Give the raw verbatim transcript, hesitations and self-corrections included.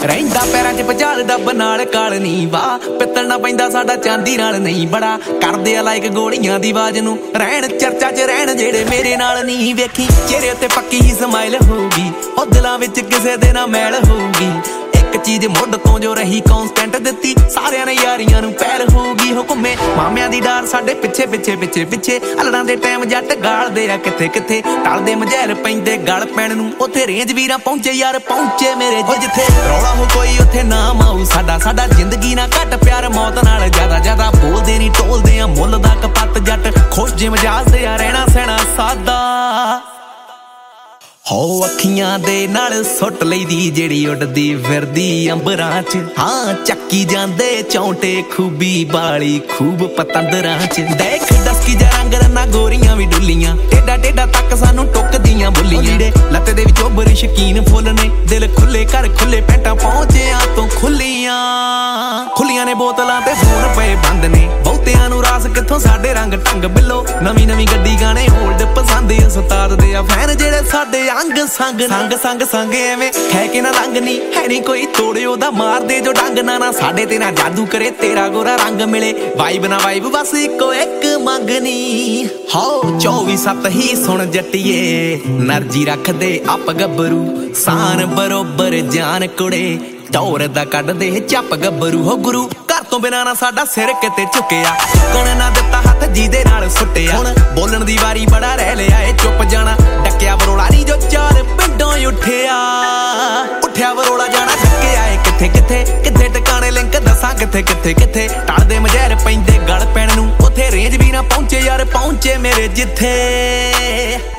ਰਹਿੰਦਾ ਪੈਰਾਂ 'ਚ ਭਜਾਲ ਡੱਬ ਨਾਲ ਕਾਲ ਨੀ ਵਾ ਪਿੱਤਲ ਨਾ ਪੈਂਦਾ ਸਾਡਾ ਚਾਂਦੀ ਨਾਲ ਨਹੀਂ ਬੜਾ ਕਰਦੇ ਆ ਲਾਇਕ ਗੋਲੀਆਂ ਦੀ ਆਵਾਜ਼ ਨੂੰ ਰਹਿਣ ਚਰਚਾ 'ਚ ਰਹਿਣ ਜਿਹੜੇ ਮੇਰੇ ਨਾਲ ਨਹੀਂ ਵੇਖੀ ਚਿਹਰੇ ਉੱਤੇ ਪੱਕੀ ਹੀ ਸਮਾਈਲ ਹੋਊਗੀ ਉਹ ਦਿਲਾਂ ਵਿੱਚ ਕਿਸੇ ਦੇ ਨਾਲ ਮੈਲ ਹੋਊਗੀ ਇੱਕ ਚੀਜ਼ ਮੁੱਢ ਤੋਂ ਜੋ ਰਹੀ ਕੌਨਸਟੈਂਟ ਦਿੱਤੀ ਸਾਰਿਆਂ ਨੇ ਯਾਰੀਆਂ ਨੂੰ ਪਹਿਲ ਹੋਊਗੀ ਹੁਕਮੇ ਮਾਮਿਆਂ ਦੀ ਡਾਰ ਸਾਡੇ ਪਿੱਛੇ ਪਿੱਛੇ ਪਿੱਛੇ ਪਿੱਛੇ ਅਲੜਾਂ ਦੇ ਟਾਈਮ ਜੱਟ ਗਾਲਦੇ ਆ ਕਿੱਥੇ ਕਿੱਥੇ ਟਲਦੇ ਮਝੈਲ ਪੈਂਦੇ ਗਲ ਪੈਣ ਨੂੰ ਉੱਥੇ ਰੇਂਜ ਵੀਰਾਂ ਪਹੁੰਚੇ ਯਾਰ ਪਹੁੰਚੇ ਮੇਰੇ ਜਿੱਥੇ ਰੌਲਾ ਹੋ ਕੋਈ ਉੱਥੇ ਨਾਮ ਆਊ ਸਾਡਾ ਸਾਡਾ ਜ਼ਿੰਦਗੀ ਨਾਲ ਘੱਟ ਪਿਆਰ ਮੌਤ ਨਾਲ ਜ਼ਿਆਦਾ ਜ਼ਿਆਦਾ ਬੋਲਦੇ ਨਹੀਂ ਟੋਲਦੇ ਆ ਮੁੱਲ ਦਾ ਕਪੱਤ ਜੱਟ ਖੁਸ਼ ਜੇ ਮਜਾਜਦੇ ਆ ਰਹਿਣਾ ਸਹਿਣਾ ਸਾਦਾ ਹੋ ਅੱਖੀਆਂ ਦੇ ਨਾਲ ਸੁੱਟ ਲਈਦੀ ਜਿਹੜੀ ਉੱਡਦੀ ਫਿਰਦੀ ਅੰਬਰਾਂ 'ਚ ਹਾਂ ਚੱਕੀ ਜਾਂਦੇ ਚੌਂਟੇ ਖੂਬੀ ਬਾਲੀ ਖੂਬ ਪਤੰਦਰਾਂ 'ਚ ਦੇਖ ਦਸਕੀ ਜਾ ਰੰਗ ਰੰਨਾ ਗੋਰੀਆਂ ਵੀ ਡੁੱਲੀਆਂ ਟੇਡਾ ਟੇਡਾ ਤੱਕ ਸਾਨੂੰ ਟੁੱਕਦੀਆਂ ਬੁੱਲੀਆਂ ਲੱਤ ਦੇ ਵਿੱਚ ਉੱਭਰ ਸ਼ਕੀਨ ਫੁੱਲ ਨੇ ਦਿਲ ਖੁੱਲੇ ਘਰ ਖੁੱਲੇ ਪੈਂਟਾਂ ਪਹੁੰਚਿਆਂ ਤੋਂ ਖੁੱਲੀਆਂ ਖੁੱਲੀਆਂ ਨੇ ਬੋਤਲਾਂ ਤੇ ਫੋਨ ਪਏ ਬੰਦ ਨੇ ਬਹੁਤਿਆਂ ਨੂੰ ਰਾਸ ਕਿੱਥੋਂ ਸਾਡੇ ਰੰਗ ਢੰਗ ਬਿੱਲੋ ਨਵੀਂ ਨਵੀਂ ਗੱਡੀ ਗਾਣੇ ਹੋਲਡ ਪਸੰਦ ਉਸਤਾਦ ਦੇ ਆ ਫੈਨ ਜਿਹੜੇ ਸਾਡੇ ਅੰਗ ਸੰਗ ਸੰਗ ਸੰਗ ਸੰਗ ਐਵੇਂ ਹੈ ਕਿ ਨਾ ਰੰਗ ਨਹੀਂ ਹੈ ਨਹੀਂ ਕੋਈ ਤੋੜਿਓ ਦਾ ਮਾਰਦੇ ਜੋ ਡੰਗ ਨਾ ਨਾ ਸਾਡੇ ਤੇ ਨਾ ਜਾਦੂ ਕਰੇ ਤੇਰਾ ਗੋਰਾ ਰੰਗ ਮਿਲੇ ਵਾਈਬ ਨਾ ਵਾਈਬ ਬਸ ਇੱਕੋ ਇੱਕ ਮੰਗਨੀ ਹੋ ਚੌਵੀ ਸੱਤ ਹੀ ਸੁਣ ਜੱਟੀਏ ਨਰਜੀ ਰੱਖਦੇ ਆਪ ਗੱਭਰੂ ਸਾਨ ਬਰੋਬਰ ਜਾਨ ਕੁੜੇ ਟੌਰ ਦਾ ਕੱਢਦੇ ਚੱਪ ਗੱਭਰੂ ਹੋ ਗੁਰੂ ਘਰ ਤੋਂ ਬਿਨਾਂ ਨਾ ਸਾਡਾ ਸਿਰ ਕਿਤੇ ਝੁਕਿਆ ਕਣ ਨਾ ਦਿੱਤਾ ਹੱਥ ਜਿਹਦੇ ਨਾਲ ਸੁੱਟਿਆ ਹੁਣ ਬੋਲਣ ਦੀ ਵਾਰੀ ਬੜਾ ਰਹਿ ਲਿਆ ਏ ਚੁੱਪ ਜਾਣਾ ਡੱਕਿਆ ਬਰੋਲਾ ਨਹੀਂ ਜੋ ਚਾਰ ਪਿੰਡੋਂ ਉੱਠਿਆ ਉੱਠਿਆ ਬਰੋਲਾ ਜਾਣਾ ਡੱਕਿਆ ਏ ਕਿੱਥੇ ਕਿੱਥੇ ਕਿੱਥੇ ਟਿਕਾਣੇ ਲਿੰਕ ਦੱਸਾਂ ਕਿੱਥੇ ਕਿੱਥੇ ਕਿੱਥੇ ਟਲਦੇ ਮਝੈਰ ਪੈਂਦੇ ਗਲ ਪੈਣ ਨੂੰ ਉੱਥੇ ਰੇਂਜ ਵੀ ਨਾ ਪਹੁੰਚੇ ਯਾਰ ਪਹੁੰਚੇ ਮੇਰੇ ਜਿੱਥੇ